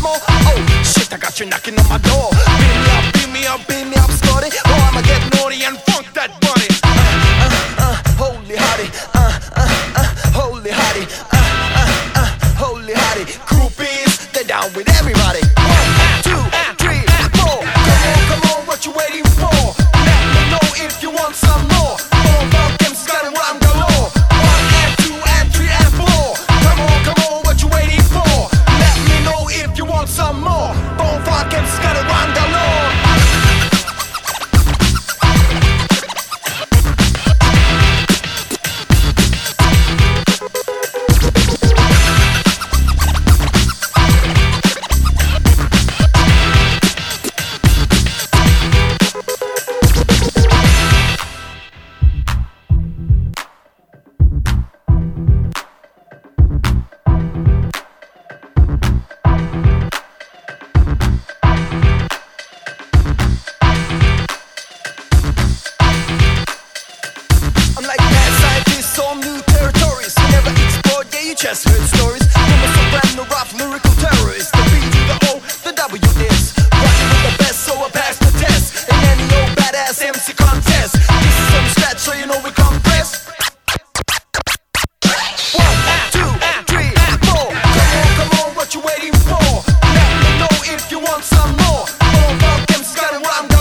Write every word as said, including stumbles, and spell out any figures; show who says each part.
Speaker 1: more? Oh shit, I got you knocking on my door. Beat me up, beat me up, beat me up, Scotty. Oh, I'ma get naughty and funk that body. Uh, uh, uh, holy hottie, uh, uh, uh, holy hottie, uh, uh, uh, holy hottie. Groupies, they're down with everybody. One, two, three, four. Come on, come on, what you waiting for? Let me know if you want some more. Boom, boom, Kim's got a rhyme galore. One and two and three and four. Come on, come on, what you waiting for? Let me know if you want some more. Boom, boom, Kim's got a rhyme galore. I'm like mad scientists on new territories. You never explored, yeah, you just heard stories. From a soprano, rough, lyrical terrorist. The B to the O, the W is rocking with the best, so I pass the test. In any old badass M C contest. This is from scratch, so you know we compress. One, two, three, four. Come on, come on, what you waiting for? Let me know if you want some more. Boom, boom, Kim's got a rhyme.